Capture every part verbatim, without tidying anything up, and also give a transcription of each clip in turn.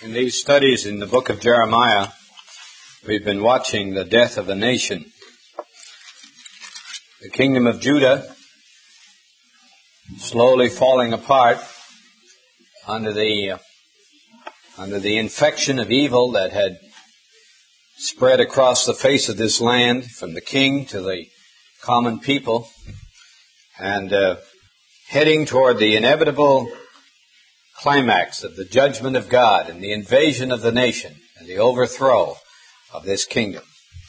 In these studies in the book of Jeremiah, we've been watching the death of a nation. The kingdom of Judah slowly falling apart under the uh, under the infection of evil that had spread across the face of this land, from the king to the common people, and uh, heading toward the inevitable climax of the judgment of God and the invasion of the nation and the overthrow of this kingdom.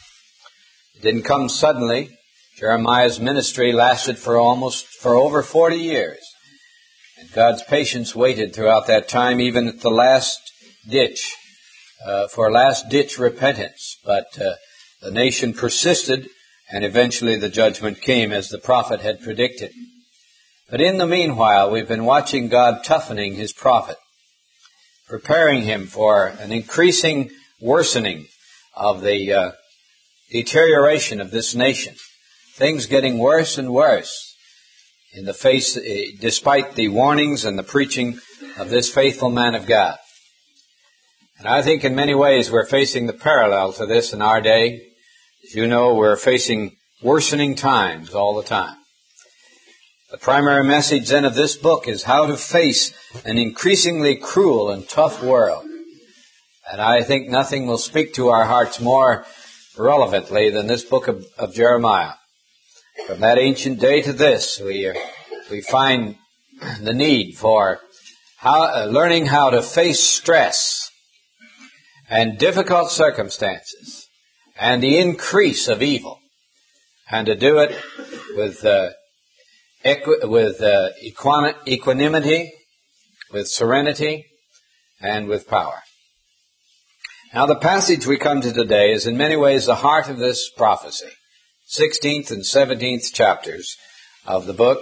It didn't come suddenly. Jeremiah's ministry lasted for almost, for over forty years. And God's patience waited throughout that time, even at the last ditch, uh, for last-ditch repentance. But uh, the nation persisted, and eventually the judgment came as the prophet had predicted. But in the meanwhile, we've been watching God toughening His prophet, preparing him for an increasing worsening of the uh, deterioration of this nation. Things getting worse and worse in the face, despite the warnings and the preaching of this faithful man of God. And I think in many ways we're facing the parallel to this in our day. As you know, we're facing worsening times all the time. The primary message then of this book is how to face an increasingly cruel and tough world. And I think nothing will speak to our hearts more relevantly than this book of, of Jeremiah. From that ancient day to this, we are, we find the need for how, uh, learning how to face stress and difficult circumstances and the increase of evil, and to do it with uh, equi- with uh, equan- equanimity, with serenity, and with power. Now, the passage we come to today is in many ways the heart of this prophecy. sixteenth and seventeenth chapters of the book.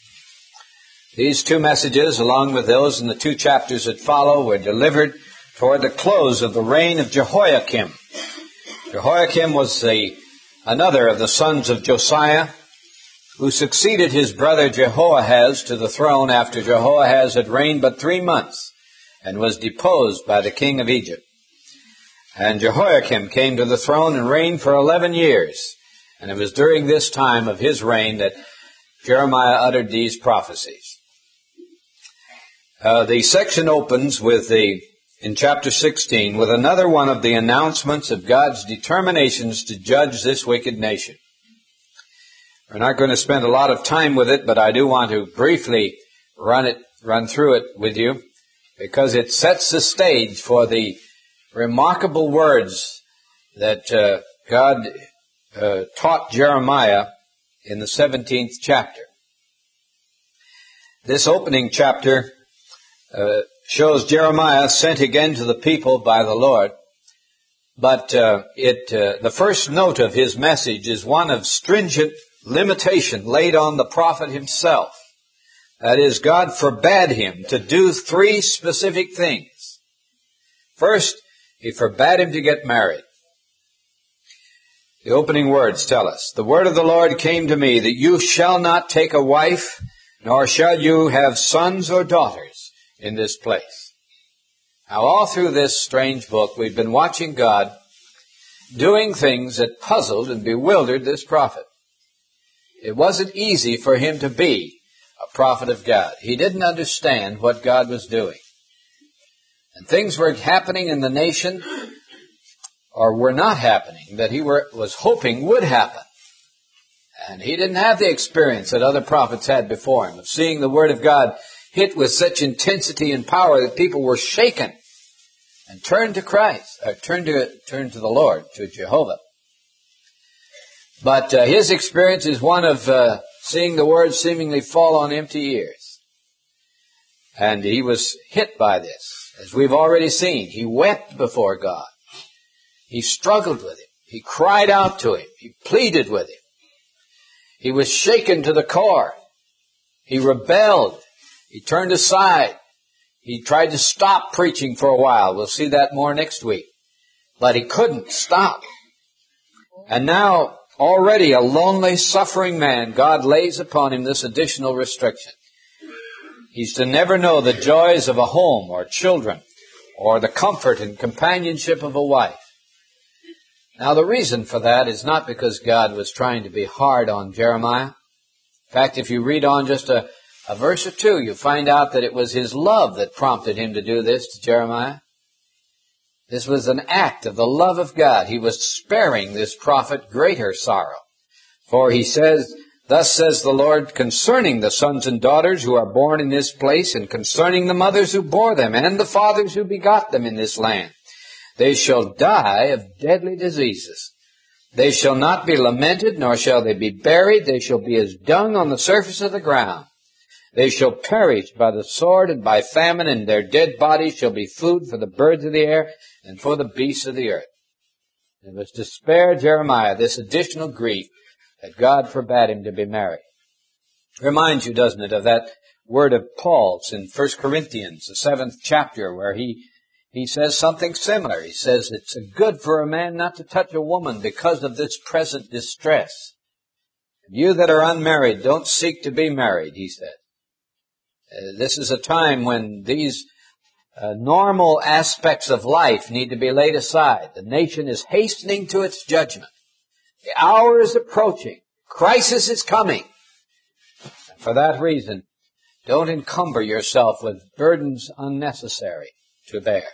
These two messages, along with those in the two chapters that follow, were delivered toward the close of the reign of Jehoiakim. Jehoiakim was the another of the sons of Josiah, who succeeded his brother Jehoahaz to the throne after Jehoahaz had reigned but three months and was deposed by the king of Egypt. And Jehoiakim came to the throne and reigned for eleven years. And it was during this time of his reign that Jeremiah uttered these prophecies. Uh, the section opens with the, in chapter sixteen, with another one of the announcements of God's determinations to judge this wicked nation. We're not going to spend a lot of time with it, but I do want to briefly run it, run through it with you, because it sets the stage for the remarkable words that uh, God Uh, taught Jeremiah in the seventeenth chapter. This opening chapter uh, shows Jeremiah sent again to the people by the Lord, but uh, it uh, the first note of his message is one of stringent limitation laid on the prophet himself. That is, God forbade him to do three specific things. First, He forbade him to get married. The opening words tell us, "The word of the Lord came to me, that you shall not take a wife, nor shall you have sons or daughters in this place." Now, all through this strange book, we've been watching God doing things that puzzled and bewildered this prophet. It wasn't easy for him to be a prophet of God. He didn't understand what God was doing. And things were happening in the nation, or were not happening, that he were, was hoping would happen. And he didn't have the experience that other prophets had before him of seeing the Word of God hit with such intensity and power that people were shaken and turned to Christ, or turned to, turned to the Lord, to Jehovah. But uh, his experience is one of uh, seeing the Word seemingly fall on empty ears. And he was hit by this, as we've already seen. He wept before God. He struggled with him. He cried out to him. He pleaded with him. He was shaken to the core. He rebelled. He turned aside. He tried to stop preaching for a while. We'll see that more next week. But he couldn't stop. And now, already a lonely, suffering man, God lays upon him this additional restriction. He's to never know the joys of a home or children or the comfort and companionship of a wife. Now, the reason for that is not because God was trying to be hard on Jeremiah. In fact, if you read on just a, a verse or two, you find out that it was his love that prompted him to do this to Jeremiah. This was an act of the love of God. He was sparing this prophet greater sorrow. For he says, "Thus says the Lord concerning the sons and daughters who are born in this place, and concerning the mothers who bore them, and the fathers who begot them in this land. They shall die of deadly diseases. They shall not be lamented, nor shall they be buried. They shall be as dung on the surface of the ground. They shall perish by the sword and by famine, and their dead bodies shall be food for the birds of the air and for the beasts of the earth." It was to spare Jeremiah this additional grief that God forbade him to be married. Reminds you, doesn't it, of that word of Paul's in First Corinthians, the seventh chapter, where he he says something similar. He says it's good for a man not to touch a woman because of this present distress. You that are unmarried, don't seek to be married, he said. Uh, this is a time when these uh, normal aspects of life need to be laid aside. The nation is hastening to its judgment. The hour is approaching. Crisis is coming. And for that reason, don't encumber yourself with burdens unnecessary to bear.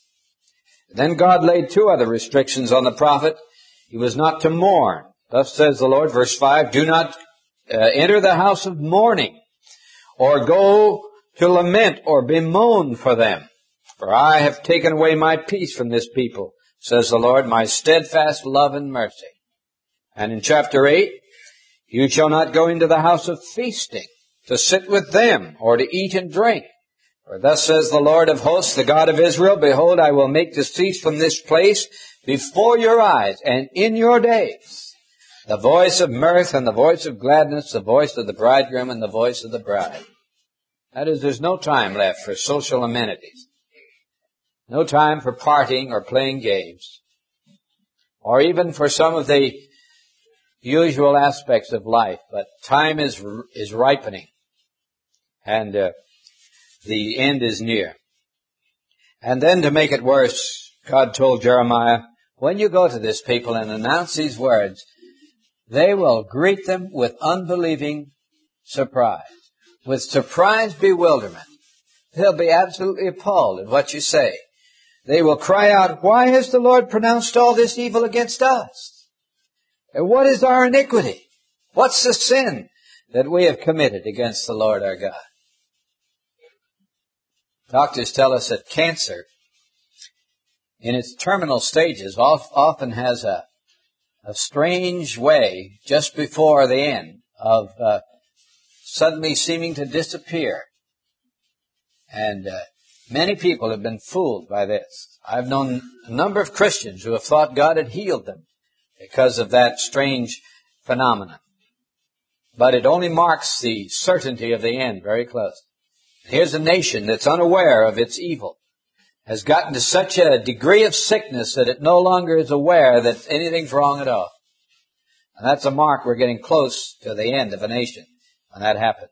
Then God laid two other restrictions on the prophet. He was not to mourn. Thus says the Lord, verse five, "Do not uh, enter the house of mourning, or go to lament or bemoan for them. For I have taken away my peace from this people, says the Lord, my steadfast love and mercy." And in chapter eight, "You shall not go into the house of feasting, to sit with them, or to eat and drink. For thus says the Lord of hosts, the God of Israel, Behold, I will make to cease from this place before your eyes and in your days the voice of mirth and the voice of gladness, the voice of the bridegroom and the voice of the bride." That is, there's no time left for social amenities. No time for partying or playing games, or even for some of the usual aspects of life. But time is is ripening, and uh, the end is near. And then to make it worse, God told Jeremiah, when you go to this people and announce these words, they will greet them with unbelieving surprise, with surprised bewilderment. They'll be absolutely appalled at what you say. They will cry out, "Why has the Lord pronounced all this evil against us? And what is our iniquity? What's the sin that we have committed against the Lord our God?" Doctors tell us that cancer, in its terminal stages, often has a, a strange way, just before the end, of uh, suddenly seeming to disappear. And uh, many people have been fooled by this. I've known a number of Christians who have thought God had healed them because of that strange phenomenon. But it only marks the certainty of the end very close. Here's a nation that's unaware of its evil, has gotten to such a degree of sickness that it no longer is aware that anything's wrong at all. And that's a mark we're getting close to the end of a nation when that happens.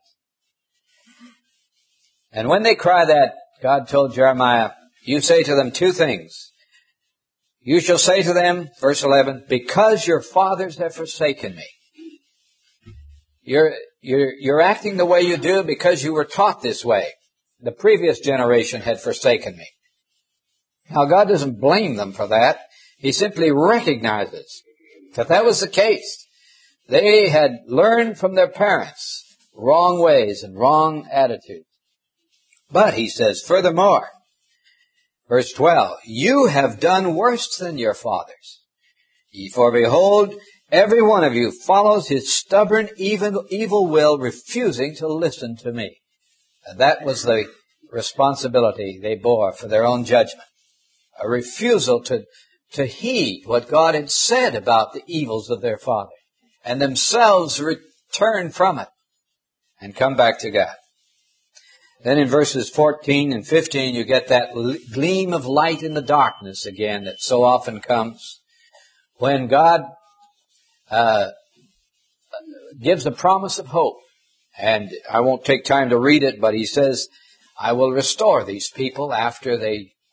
And when they cry that, God told Jeremiah, you say to them two things. You shall say to them, verse eleven, because your fathers have forsaken me. You're, you're, you're acting the way you do because you were taught this way. The previous generation had forsaken me. Now, God doesn't blame them for that. He simply recognizes that that was the case. They had learned from their parents wrong ways and wrong attitudes. But, he says, furthermore, verse twelve, you have done worse than your fathers. For behold, every one of you follows his stubborn, evil, evil will, refusing to listen to me. And that was the responsibility they bore for their own judgment. A refusal to, to heed what God had said about the evils of their father, and themselves return from it and come back to God. Then in verses fourteen and fifteen, you get that gleam of light in the darkness again that so often comes when God uh, gives a promise of hope. And I won't take time to read it, but he says, I will restore these people after they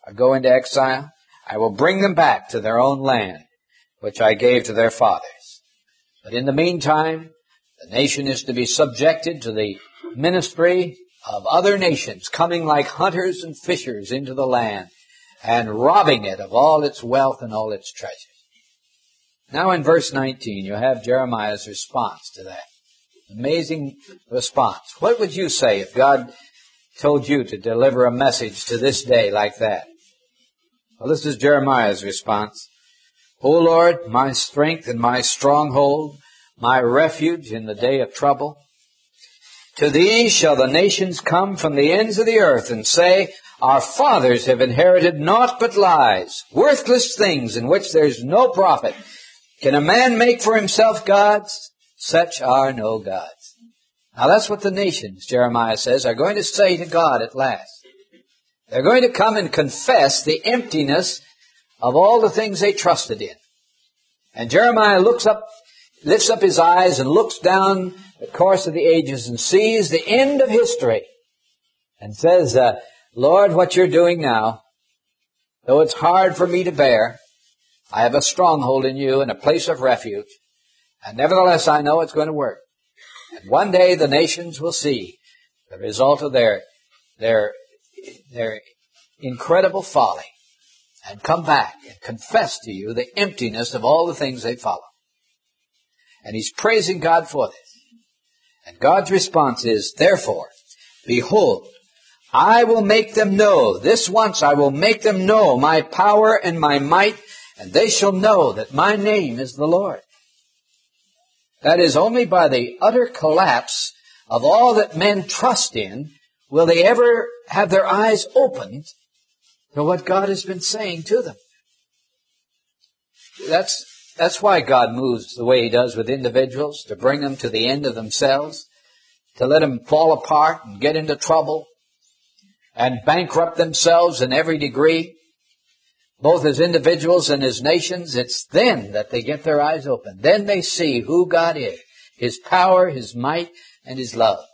or go into exile, I will bring them back to their own land, which I gave to their fathers. But in the meantime, the nation is to be subjected to the ministry of other nations coming like hunters and fishers into the land and robbing it of all its wealth and all its treasures. Now in verse nineteen, you have Jeremiah's response to that. Amazing response. What would you say if God told you to deliver a message to this day like that? Well, this is Jeremiah's response. O Lord, my strength and my stronghold, my refuge in the day of trouble. To thee shall the nations come from the ends of the earth and say, our fathers have inherited naught but lies, worthless things in which there is no profit. Can a man make for himself gods? Such are no gods. Now that's what the nations, Jeremiah says, are going to say to God at last. They're going to come and confess the emptiness of all the things they trusted in. And Jeremiah looks up, lifts up his eyes and looks down the course of the ages and sees the end of history and says, uh, Lord, what you're doing now, though it's hard for me to bear, I have a stronghold in you and a place of refuge, and nevertheless I know it's going to work. And one day the nations will see the result of their, their, their incredible folly and come back and confess to you the emptiness of all the things they follow. And he's praising God for this. And God's response is, therefore, behold, I will make them know, this once I will make them know my power and my might, and they shall know that my name is the Lord. That is, only by the utter collapse of all that men trust in will they ever have their eyes opened to what God has been saying to them. That's That's why God moves the way He does with individuals, to bring them to the end of themselves, to let them fall apart and get into trouble and bankrupt themselves in every degree, both as individuals and as nations. It's then that they get their eyes open. Then they see who God is, His power, His might, and His love.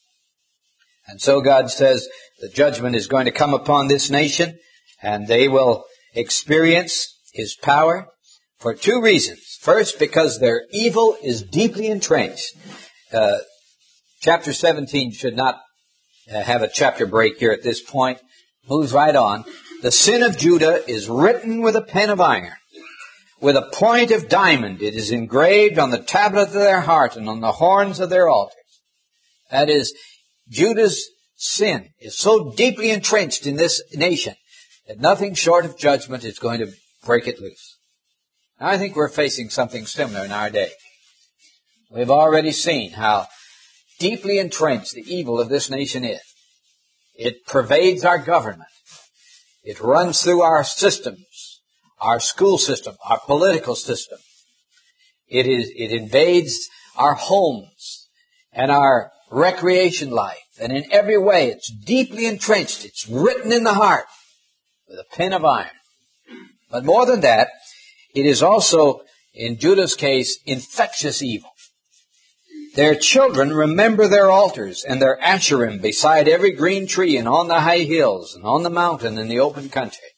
And so God says the judgment is going to come upon this nation, and they will experience His power for two reasons. First, because their evil is deeply entrenched. Uh, chapter seventeen should not uh, have a chapter break here at this point. Moves right on. The sin of Judah is written with a pen of iron. With a point of diamond it is engraved on the tablet of their heart and on the horns of their altars. That is, Judah's sin is so deeply entrenched in this nation that nothing short of judgment is going to break it loose. Now, I think we're facing something similar in our day. We've already seen how deeply entrenched the evil of this nation is. It pervades our government. It runs through our systems, our school system, our political system. It is, it invades our homes and our recreation life. And in every way, it's deeply entrenched. It's written in the heart with a pen of iron. But more than that, it is also, in Judah's case, infectious evil. Their children remember their altars and their Asherim beside every green tree and on the high hills and on the mountain in the open country.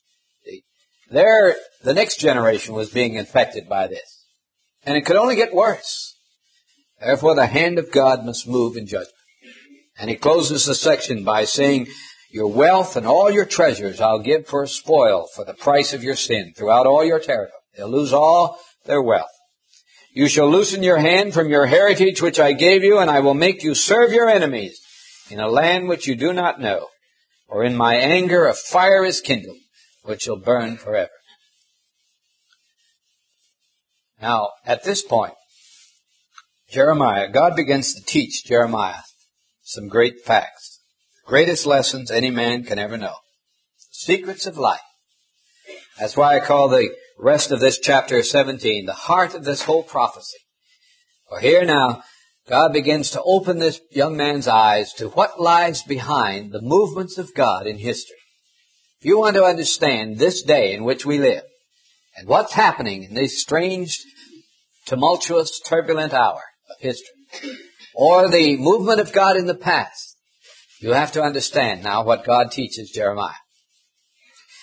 There, the next generation was being infected by this. And it could only get worse. Therefore, the hand of God must move in judgment. And he closes the section by saying, your wealth and all your treasures I'll give for a spoil for the price of your sin throughout all your territory. They'll lose all their wealth. You shall loosen your hand from your heritage which I gave you, and I will make you serve your enemies in a land which you do not know. For in my anger a fire is kindled, which shall burn forever. Now, at this point, Jeremiah, God begins to teach Jeremiah some great facts. The greatest lessons any man can ever know. Secrets of life. That's why I call the rest of this chapter seventeen the heart of this whole prophecy. For here now, God begins to open this young man's eyes to what lies behind the movements of God in history. If you want to understand this day in which we live and what's happening in this strange, tumultuous, turbulent hour of history, or the movement of God in the past, you have to understand now what God teaches Jeremiah.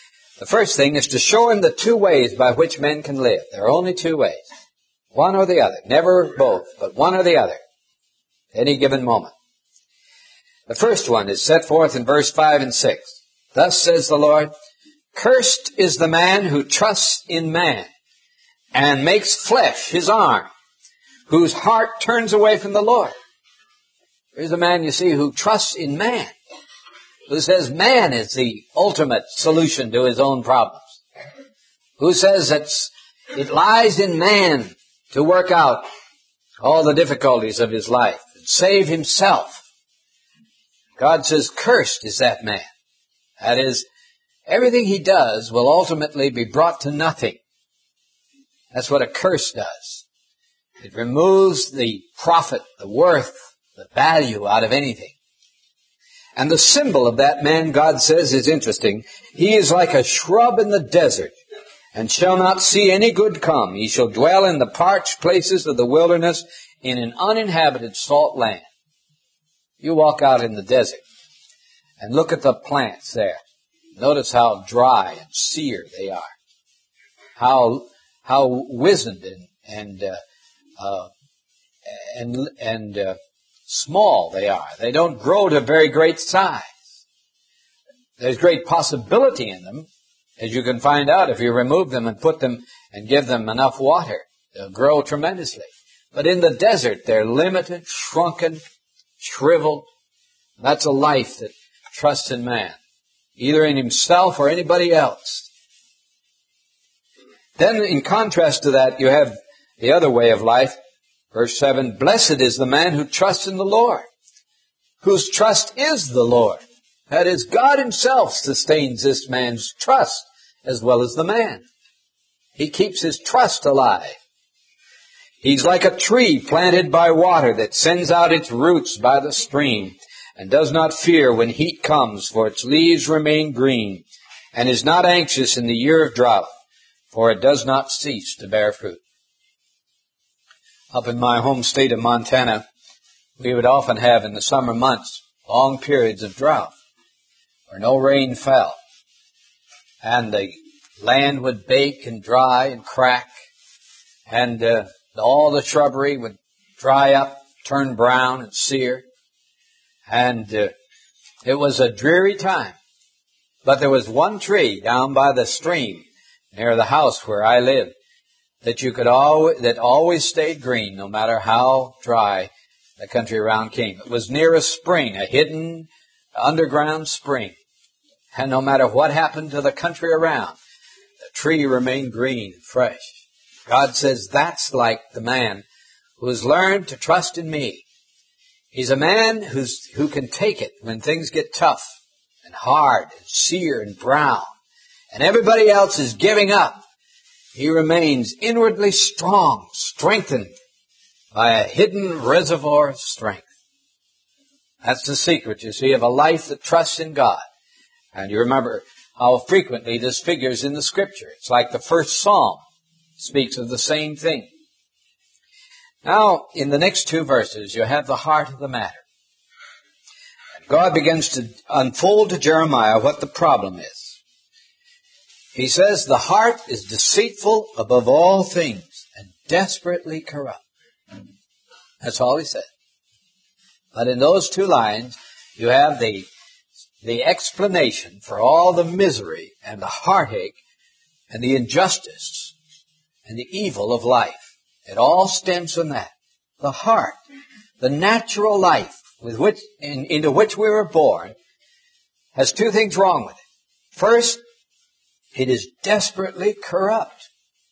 The first thing is to show him the two ways by which men can live. There are only two ways. One or the other. Never both, but one or the other. Any given moment. The first one is set forth in verse five and six. Thus says the Lord, cursed is the man who trusts in man and makes flesh his arm, whose heart turns away from the Lord. Here's a man, you see, who trusts in man, who says man is the ultimate solution to his own problems, who says that it lies in man to work out all the difficulties of his life and save himself. God says, cursed is that man. That is, everything he does will ultimately be brought to nothing. That's what a curse does. It removes the profit, the worth, the value out of anything. And the symbol of that man, God says, is interesting. He is like a shrub in the desert, and shall not see any good come. He shall dwell in the parched places of the wilderness, in an uninhabited salt land. You walk out in the desert and look at the plants there. Notice how dry and sere they are. How how wizened and and uh, uh, and and uh, small they are. They don't grow to very great size. There's great possibility in them, as you can find out if you remove them and put them and give them enough water. They'll grow tremendously. But in the desert, they're limited, shrunken, shriveled. That's a life that trusts in man, either in himself or anybody else. Then in contrast to that, you have the other way of life. Verse seven, blessed is the man who trusts in the Lord, whose trust is the Lord. That is, God himself sustains this man's trust as well as the man. He keeps his trust alive. He's like a tree planted by water that sends out its roots by the stream and does not fear when heat comes, for its leaves remain green, and is not anxious in the year of drought, for it does not cease to bear fruit. Up in my home state of Montana, we would often have in the summer months long periods of drought where no rain fell, and the land would bake and dry and crack, and uh, all the shrubbery would dry up, turn brown and sere, and uh, it was a dreary time. But there was one tree down by the stream near the house where I lived that you could always, that always stayed green no matter how dry the country around came. It was near a spring, a hidden underground spring. And no matter what happened to the country around, the tree remained green and fresh. God says that's like the man who has learned to trust in me. He's a man who's, who can take it when things get tough and hard and sere and brown, and everybody else is giving up. He remains inwardly strong, strengthened by a hidden reservoir of strength. That's the secret, you see, of a life that trusts in God. And you remember how frequently this figures in the Scripture. It's like the first Psalm speaks of the same thing. Now, in the next two verses, you have the heart of the matter. God begins to unfold to Jeremiah what the problem is. He says, the heart is deceitful above all things and desperately corrupt. That's all he said. But in those two lines, you have the, the explanation for all the misery and the heartache and the injustice and the evil of life. It all stems from that. The heart, the natural life with which, in, into which we were born, has two things wrong with it. First, it is desperately corrupt.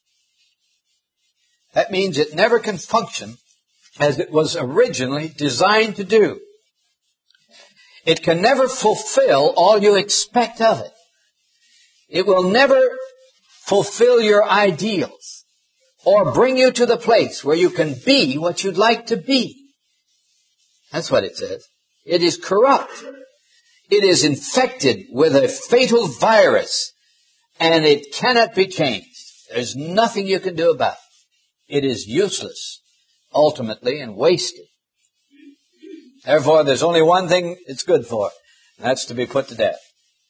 That means it never can function as it was originally designed to do. It can never fulfill all you expect of it. It will never fulfill your ideals or bring you to the place where you can be what you'd like to be. That's what it says. It is corrupt. It is infected with a fatal virus, and it cannot be changed. There's nothing you can do about it. It is useless, ultimately, and wasted. Therefore, there's only one thing it's good for, and that's to be put to death.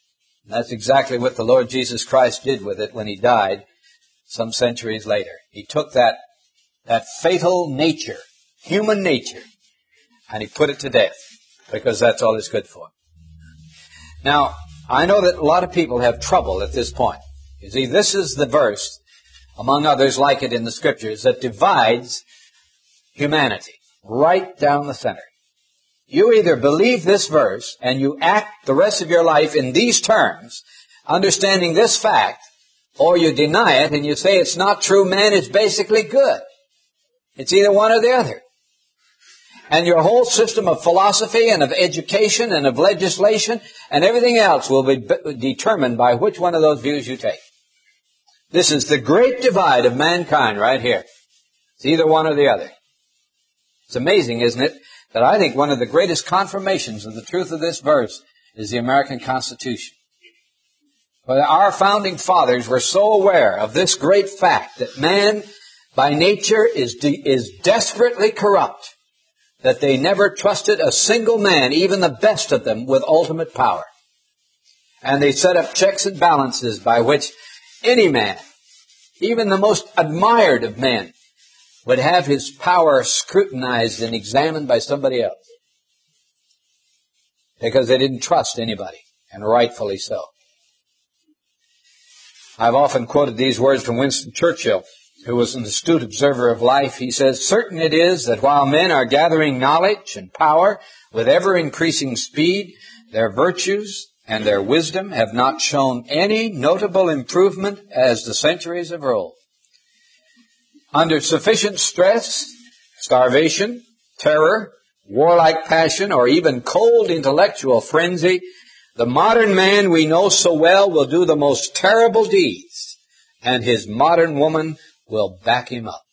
And that's exactly what the Lord Jesus Christ did with it when he died some centuries later. He took that, that fatal nature, human nature, and he put it to death, because that's all it's good for. Now, I know that a lot of people have trouble at this point. You see, this is the verse, among others like it in the Scriptures, that divides humanity right down the center. You either believe this verse and you act the rest of your life in these terms, understanding this fact, or you deny it and you say it's not true, man is basically good. It's either one or the other. And your whole system of philosophy and of education and of legislation and everything else will be determined by which one of those views you take. This is the great divide of mankind right here. It's either one or the other. It's amazing, isn't it, that I think one of the greatest confirmations of the truth of this verse is the American Constitution. For our founding fathers were so aware of this great fact that man by nature is de- is desperately corrupt, that they never trusted a single man, even the best of them, with ultimate power. And they set up checks and balances by which any man, even the most admired of men, would have his power scrutinized and examined by somebody else. Because they didn't trust anybody, and rightfully so. I've often quoted these words from Winston Churchill, who was an astute observer of life. He says, "Certain it is that while men are gathering knowledge and power with ever-increasing speed, their virtues and their wisdom have not shown any notable improvement as the centuries have rolled. Under sufficient stress, starvation, terror, warlike passion, or even cold intellectual frenzy, the modern man we know so well will do the most terrible deeds, and his modern woman will back him up."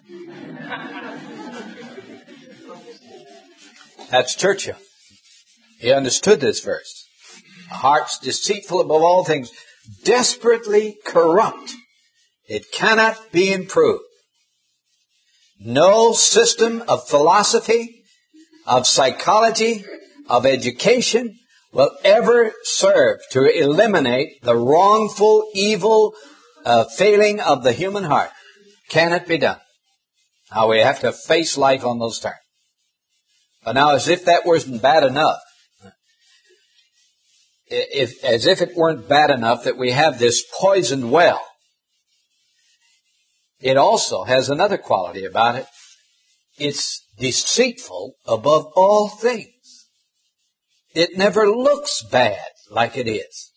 That's Churchill. He understood this verse. A heart's deceitful above all things, desperately corrupt. It cannot be improved. No system of philosophy, of psychology, of education will ever serve to eliminate the wrongful, evil uh, failing of the human heart. Can it be done? Now we have to face life on those terms. But now, as if that wasn't bad enough, if, as if it weren't bad enough that we have this poisoned well, it also has another quality about it. It's deceitful above all things. It never looks bad like it is.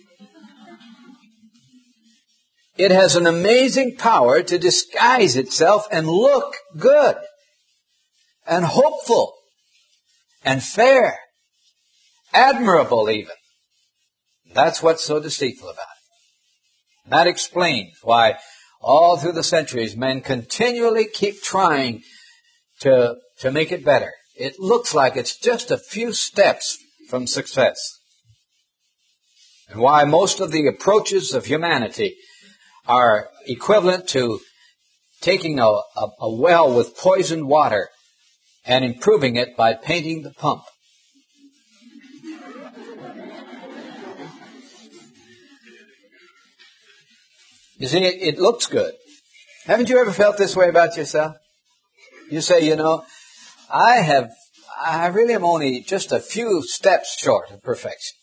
It has an amazing power to disguise itself and look good and hopeful and fair, admirable even. That's what's so deceitful about it. That explains why all through the centuries men continually keep trying to, to make it better. It looks like it's just a few steps from success. And why most of the approaches of humanity are equivalent to taking a, a, a well with poisoned water and improving it by painting the pump. You see, it, it looks good. Haven't you ever felt this way about yourself? You say, you know, I have, I really am only just a few steps short of perfection.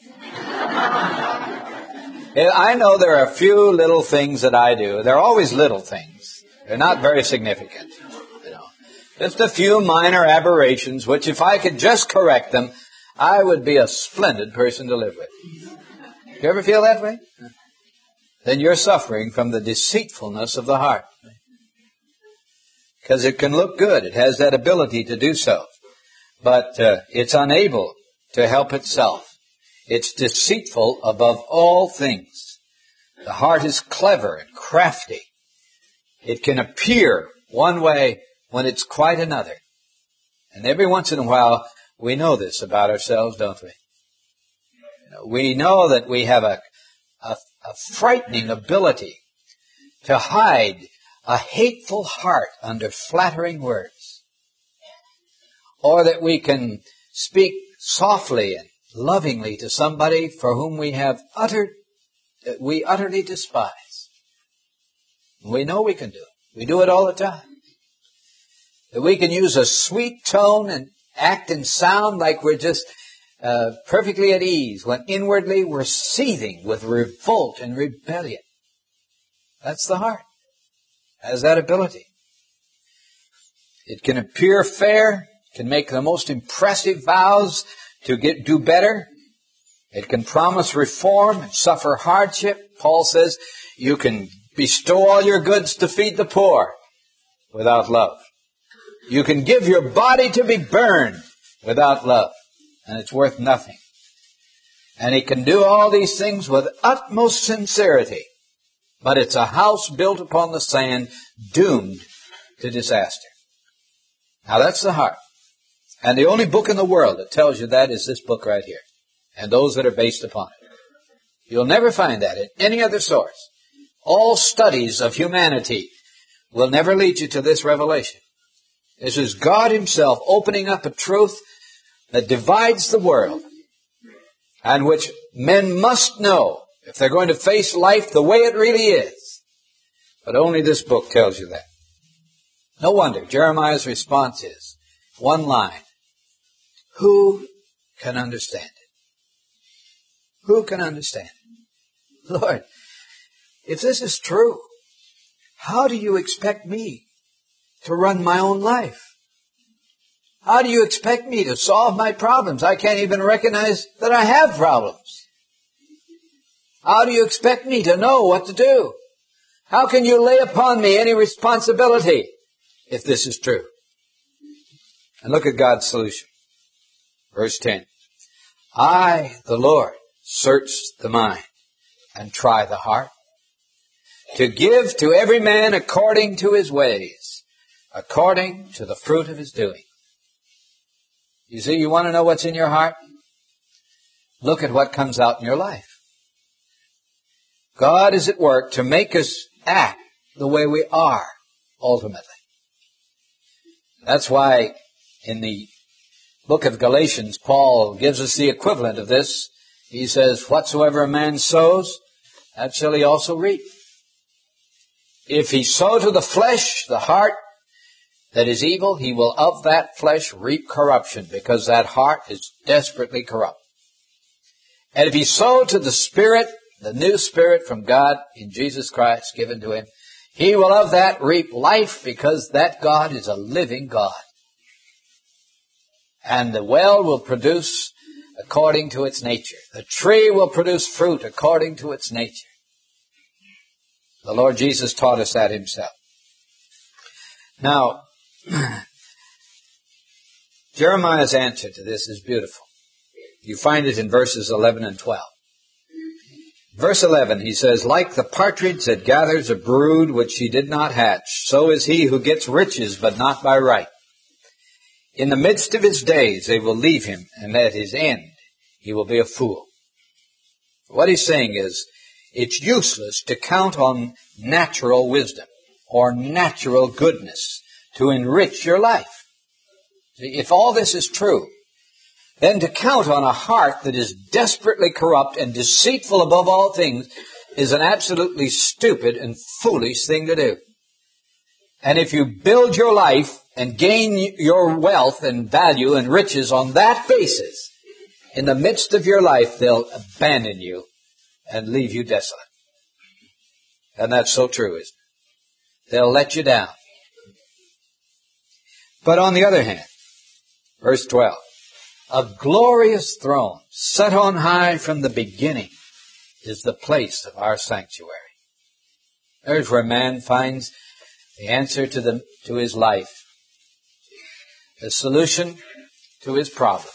I know there are a few little things that I do. They're always little things. They're not very significant. You know, just a few minor aberrations, which if I could just correct them, I would be a splendid person to live with. Do you ever feel that way? Then you're suffering from the deceitfulness of the heart. Because it can look good. It has that ability to do so. But uh, it's unable to help itself. It's deceitful above all things. The heart is clever and crafty. It can appear one way when it's quite another. And every once in a while, we know this about ourselves, don't we? You know, we know that we have a, a, a frightening ability to hide a hateful heart under flattering words. Or that we can speak softly and lovingly to somebody for whom we have uttered, we utterly despise. We know we can do it. We do it all the time. That we can use a sweet tone and act and sound like we're just uh, perfectly at ease, when inwardly we're seething with revolt and rebellion. That's the heart. It has that ability. It can appear fair, can make the most impressive vows to get do better. It can promise reform and suffer hardship. Paul says you can bestow all your goods to feed the poor without love. You can give your body to be burned without love, and it's worth nothing. And he can do all these things with utmost sincerity, but it's a house built upon the sand, doomed to disaster. Now that's the heart. And the only book in the world that tells you that is this book right here, and those that are based upon it. You'll never find that in any other source. All studies of humanity will never lead you to this revelation. This is God himself opening up a truth that divides the world, and which men must know if they're going to face life the way it really is. But only this book tells you that. No wonder Jeremiah's response is one line. Who can understand it? Who can understand it? Lord, if this is true, how do you expect me to run my own life? How do you expect me to solve my problems? I can't even recognize that I have problems. How do you expect me to know what to do? How can you lay upon me any responsibility if this is true? And look at God's solution. Verse ten. I, the Lord, search the mind and try the heart, to give to every man according to his ways, according to the fruit of his doing. You see, you want to know what's in your heart? Look at what comes out in your life. God is at work to make us act the way we are, ultimately. That's why in the book of Galatians, Paul gives us the equivalent of this. He says, whatsoever a man sows, that shall he also reap. If he sow to the flesh, the heart that is evil, he will of that flesh reap corruption, because that heart is desperately corrupt. And if he sow to the Spirit, the new Spirit from God in Jesus Christ given to him, he will of that reap life, because that God is a living God. And the well will produce according to its nature. The tree will produce fruit according to its nature. The Lord Jesus taught us that himself. Now, Jeremiah's answer to this is beautiful. You find it in verses eleven and twelve. Verse eleven, he says, like the partridge that gathers a brood which she did not hatch, so is he who gets riches, but not by right. In the midst of his days they will leave him, and at his end he will be a fool. What he's saying is, it's useless to count on natural wisdom or natural goodness to enrich your life. If all this is true, then to count on a heart that is desperately corrupt and deceitful above all things is an absolutely stupid and foolish thing to do. And if you build your life and gain your wealth and value and riches on that basis, in the midst of your life, they'll abandon you and leave you desolate. And that's so true, isn't it? They'll let you down. But on the other hand, verse twelve, a glorious throne set on high from the beginning is the place of our sanctuary. There's where man finds the answer to the to his life, the solution to his problem,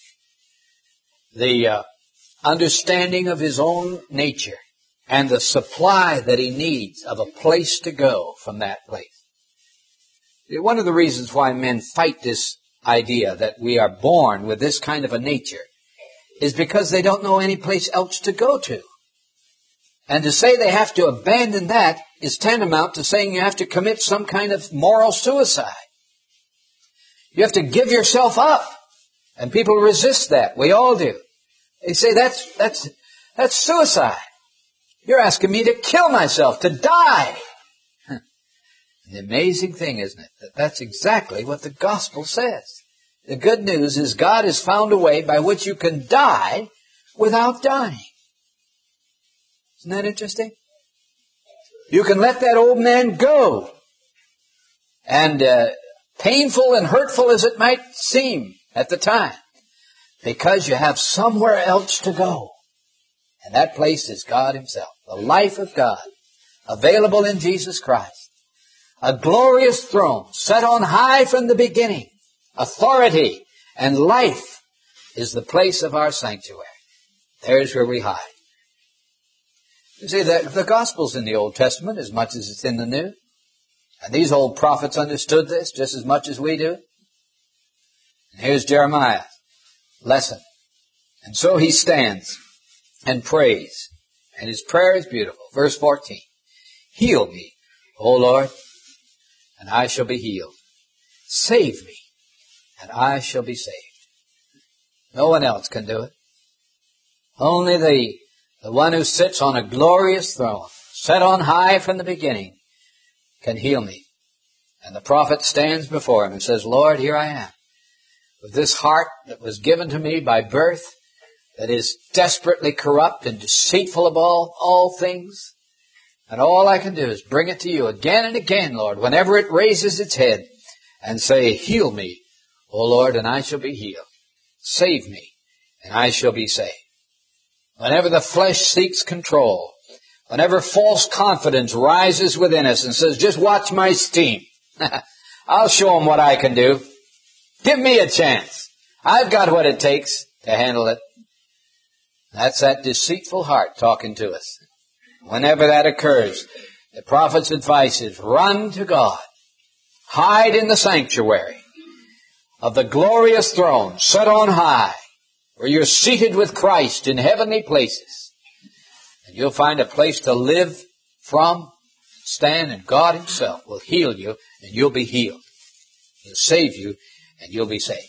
the uh, understanding of his own nature, and the supply that he needs of a place to go from that place. One of the reasons why men fight this idea that we are born with this kind of a nature is because they don't know any place else to go to. And to say they have to abandon that is tantamount to saying you have to commit some kind of moral suicide. You have to give yourself up. And people resist that. We all do. They say, that's, that's, that's suicide. You're asking me to kill myself, to die. The amazing thing, isn't it, that that's exactly what the gospel says. The good news is God has found a way by which you can die without dying. Isn't that interesting? You can let that old man go. And uh, painful and hurtful as it might seem at the time, because you have somewhere else to go. And that place is God Himself, the life of God, available in Jesus Christ. A glorious throne set on high from the beginning. Authority and life is the place of our sanctuary. There's where we hide. You see, the, the gospel's in the Old Testament as much as it's in the New. And these old prophets understood this just as much as we do. And here's Jeremiah's lesson. And so he stands and prays. And his prayer is beautiful. Verse fourteen. Heal me, O Lord, and I shall be healed. Save me, and I shall be saved. No one else can do it. Only the, the one who sits on a glorious throne, set on high from the beginning, can heal me. And the prophet stands before him and says, Lord, here I am, with this heart that was given to me by birth, that is desperately corrupt and deceitful of all, all things. And all I can do is bring it to you again and again, Lord, whenever it raises its head, and say, heal me, O Lord, and I shall be healed. Save me, and I shall be saved. Whenever the flesh seeks control, whenever false confidence rises within us and says, just watch my steam. I'll show them what I can do. Give me a chance. I've got what it takes to handle it. That's that deceitful heart talking to us. Whenever that occurs, the prophet's advice is run to God. Hide in the sanctuary of the glorious throne set on high, where you're seated with Christ in heavenly places. And you'll find a place to live from, stand, and God Himself will heal you, and you'll be healed. He'll save you, and you'll be saved.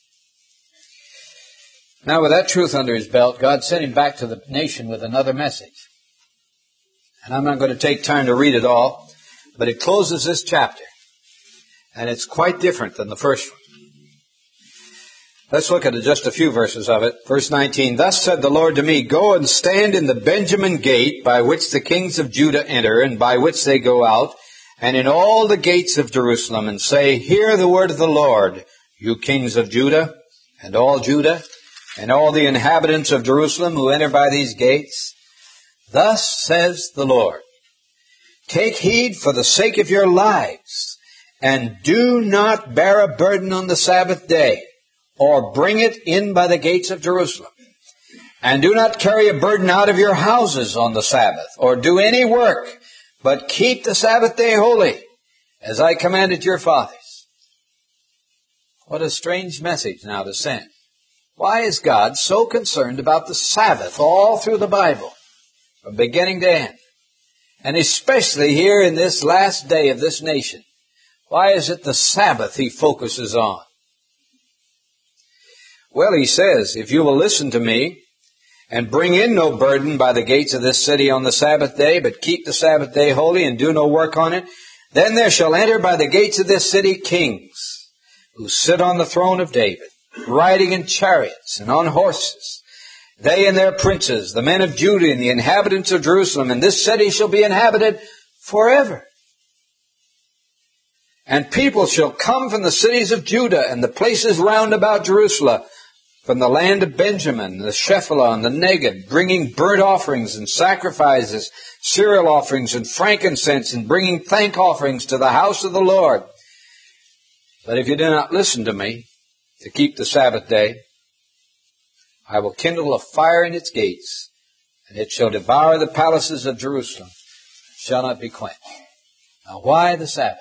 Now, with that truth under His belt, God sent him back to the nation with another message. And I'm not going to take time to read it all, but it closes this chapter. And it's quite different than the first one. Let's look at just a few verses of it. Verse nineteen, Thus said the Lord to me, Go and stand in the Benjamin gate, by which the kings of Judah enter, and by which they go out, and in all the gates of Jerusalem, and say, Hear the word of the Lord, you kings of Judah, and all Judah, and all the inhabitants of Jerusalem who enter by these gates. Thus says the Lord, Take heed for the sake of your lives, and do not bear a burden on the Sabbath day, or bring it in by the gates of Jerusalem. And do not carry a burden out of your houses on the Sabbath, or do any work, but keep the Sabbath day holy, as I commanded your fathers. What a strange message now to send. Why is God so concerned about the Sabbath all through the Bible, from beginning to end? And especially here in this last day of this nation. Why is it the Sabbath He focuses on? Well, He says, if you will listen to me and bring in no burden by the gates of this city on the Sabbath day, but keep the Sabbath day holy and do no work on it, then there shall enter by the gates of this city kings who sit on the throne of David, riding in chariots and on horses, they and their princes, the men of Judah and the inhabitants of Jerusalem, and this city shall be inhabited forever. And people shall come from the cities of Judah and the places round about Jerusalem, from the land of Benjamin, the Shephelah and the Negeb, bringing burnt offerings and sacrifices, cereal offerings and frankincense, and bringing thank offerings to the house of the Lord. But if you do not listen to me to keep the Sabbath day, I will kindle a fire in its gates, and it shall devour the palaces of Jerusalem, and shall not be quenched. Now, why the Sabbath?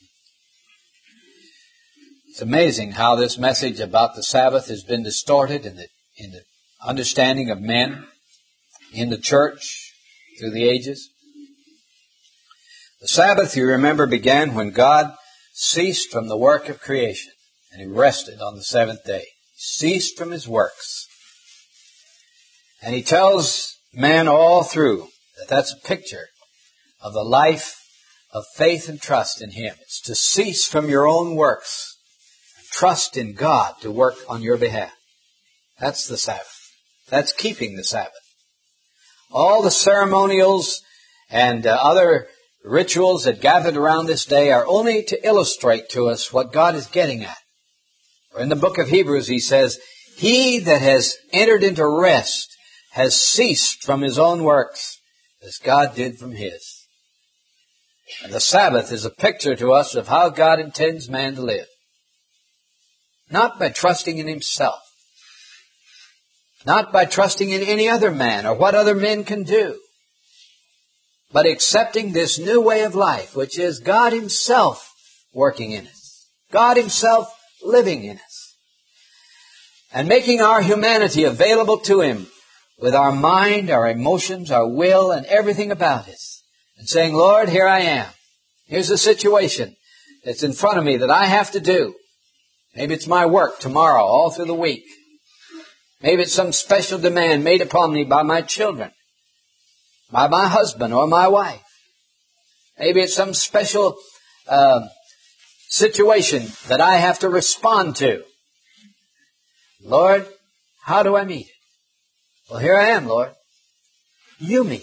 It's amazing how this message about the Sabbath has been distorted in the, in the understanding of men, in the church, through the ages. The Sabbath, you remember, began when God ceased from the work of creation, and He rested on the seventh day. He ceased from His works. And he tells men all through that that's a picture of the life of faith and trust in Him. It's to cease from your own works and trust in God to work on your behalf. That's the Sabbath. That's keeping the Sabbath. All the ceremonials and uh, other rituals that gathered around this day are only to illustrate to us what God is getting at. For in the book of Hebrews he says, "He that has entered into rest has ceased from his own works, as God did from His." And the Sabbath is a picture to us of how God intends man to live. Not by trusting in himself. Not by trusting in any other man or what other men can do. But accepting this new way of life, which is God Himself working in us. God Himself living in us. And making our humanity available to Him with our mind, our emotions, our will, and everything about us. And saying, "Lord, here I am. Here's a situation that's in front of me that I have to do. Maybe it's my work tomorrow, all through the week. Maybe it's some special demand made upon me by my children, by my husband or my wife. Maybe it's some special uh, situation that I have to respond to. Lord, how do I meet it? Well, here I am, Lord. You meet it.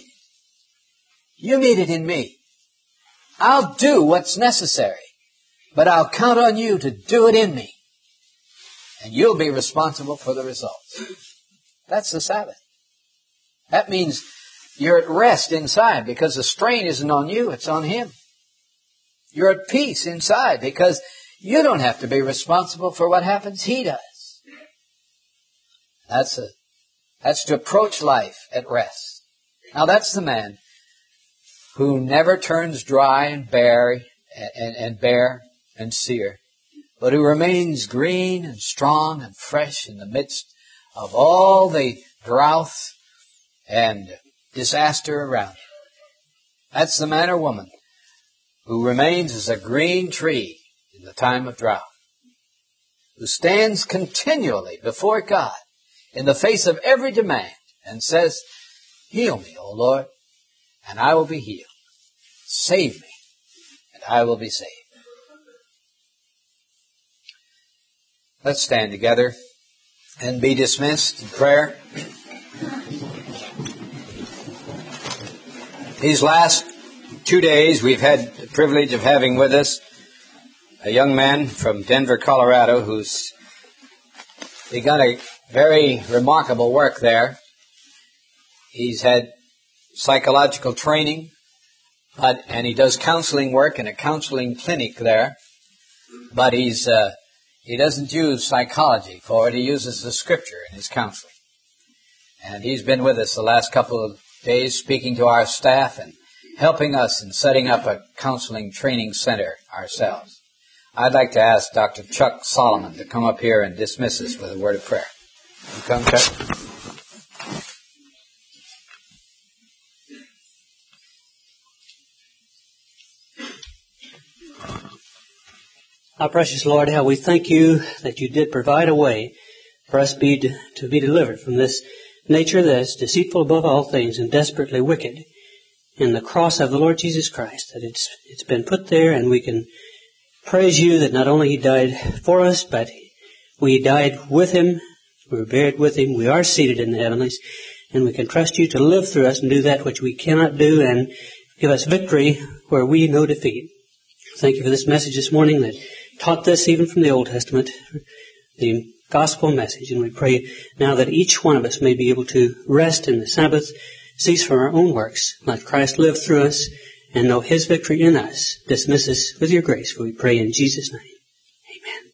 You meet it in me. I'll do what's necessary, but I'll count on you to do it in me. And you'll be responsible for the results." That's the Sabbath. That means you're at rest inside because the strain isn't on you, it's on Him. You're at peace inside because you don't have to be responsible for what happens. He does. That's a, that's to approach life at rest. Now that's the man who never turns dry and bare and, and, and bare and sere, but who remains green and strong and fresh in the midst of all the drought and disaster around him. That's the man or woman who remains as a green tree in the time of drought, who stands continually before God in the face of every demand and says, "Heal me, O Lord, and I will be healed. Save me, and I will be saved." Let's stand together and be dismissed in prayer. These last two days we've had the privilege of having with us a young man from Denver, Colorado, who's begun a very remarkable work there. He's had psychological training, but and he does counseling work in a counseling clinic there, but he's uh, he doesn't use psychology for it. He uses the Scripture in his counseling. And he's been with us the last couple of days speaking to our staff and helping us in setting up a counseling training center ourselves. I'd like to ask Doctor Chuck Solomon to come up here and dismiss us with a word of prayer. You come, Chuck? Our precious Lord, how we thank you that you did provide a way for us be to, to be delivered from this nature that is deceitful above all things and desperately wicked. In the cross of the Lord Jesus Christ, that it's it's been put there, and we can praise you that not only He died for us, but we died with Him, we were buried with Him, we are seated in the heavenlies, and we can trust you to live through us and do that which we cannot do and give us victory where we know defeat. Thank you for this message this morning that taught this even from the Old Testament, the gospel message. And we pray now that each one of us may be able to rest in the Sabbath, cease from our own works, let Christ live through us, and know His victory in us. Dismiss us with your grace, for we pray in Jesus' name. Amen.